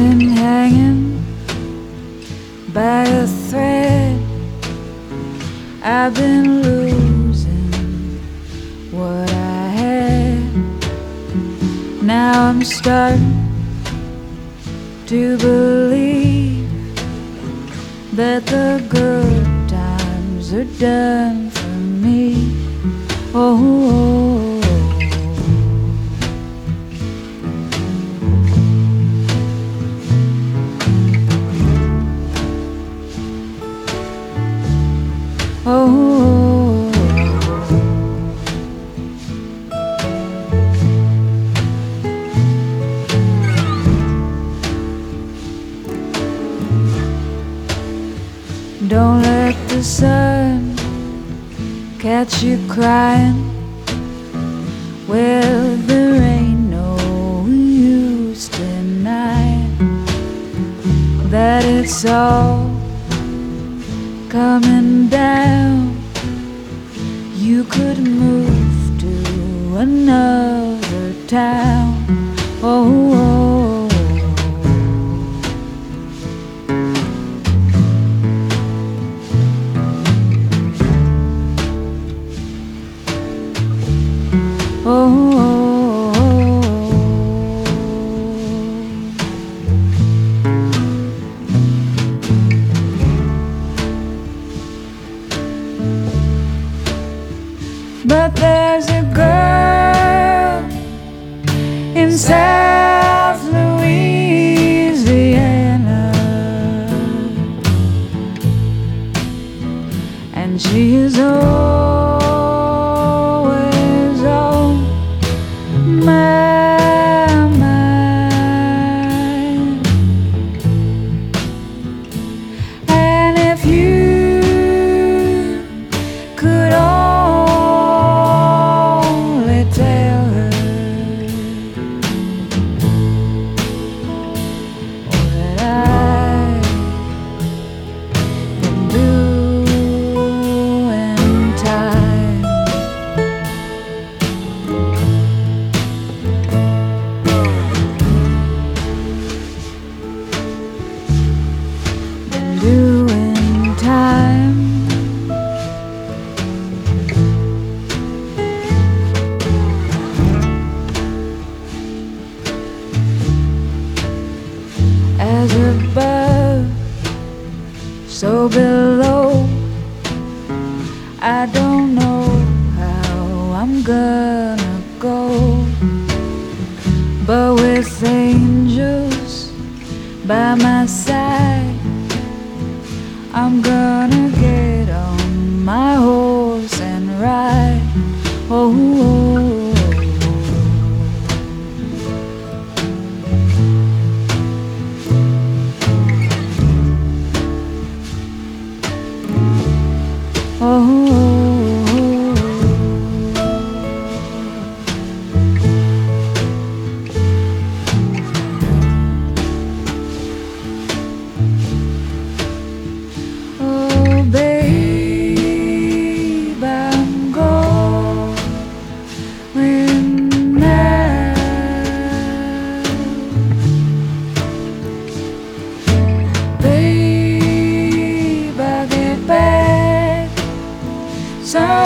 been hanging by a thread. I've been losing what I had. Now I'm starting to believe that the good times are done for me. Oh, oh, don't let the sun catch you crying. Well, there ain't no use denying that it's all coming down. You could move to another town. Oh, oh, oh, oh. But there's a girl in South Louisiana, and she is always on my mind. And if you could only tell her all that I've been doing time. Been doing time. As above, so below. I don't know how I'm gonna go, but with angels by my side, I'm gonna get on my horse and ride. Oh, oh, oh, oh, babe, I'm going now. Babe, I'll get back some